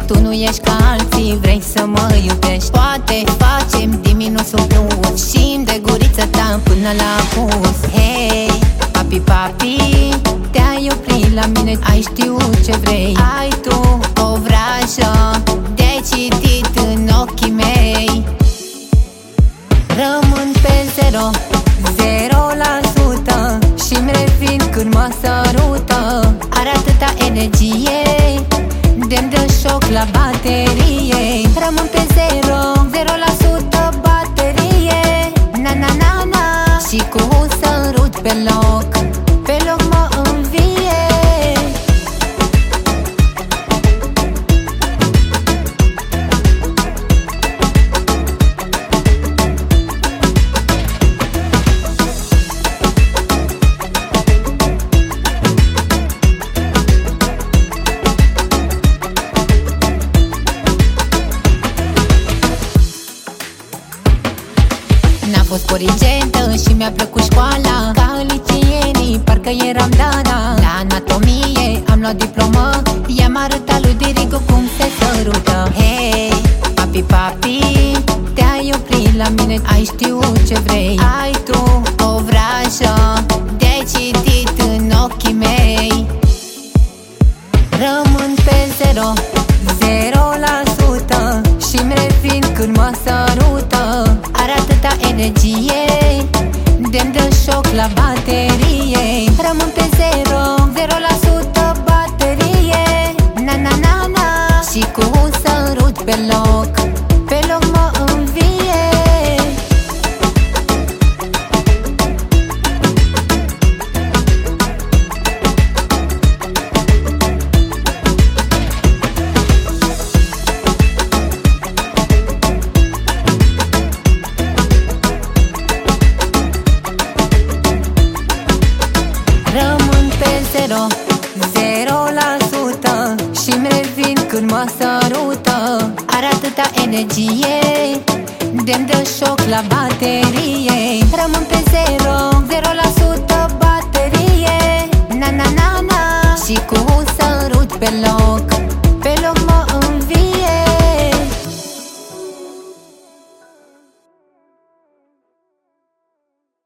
Tu nu ești ca alții, vrei să mă iubești. Poate facem din minus un plus și de gurița ta până la pus. Hei, papi, papi, te-ai oprit la mine, ai știut ce vrei. Ai tu o vrajă de citit în ochii mei. Rămân pe 0% și-mi revin când mă sărută. Are atâta energie de-mi dă șoc la baterie. Rămân pe 0% baterie. Na na na na. Și cu un sărut pe loc, pe loc mă învie. N-a fost corigentă și mi-a plăcut școala. Ca liceeniei, parcă eram Dana. La anatomie am luat diplomă. I-am arătat lui Dirigo cum se sărută. Hei, papi, papi, te-ai oprit la mine, ai știut ce vrei. Ai tu o vrajă de citit în ochii mei. Rămân pe 0% și-mi revin când mă sărută. Are atâta energie de-mi dă șoc la baterie. Rămân pe 0% baterie. Na na na na. Și cu un sărut pe loc, pe loc mă învie. Rămân pe 0% și-mi revin când mă sărută. Are atâta energie de-mi dă șoc la baterie. Rămân pe 0% baterie. Na na na na. Și cu un sărut pe loc.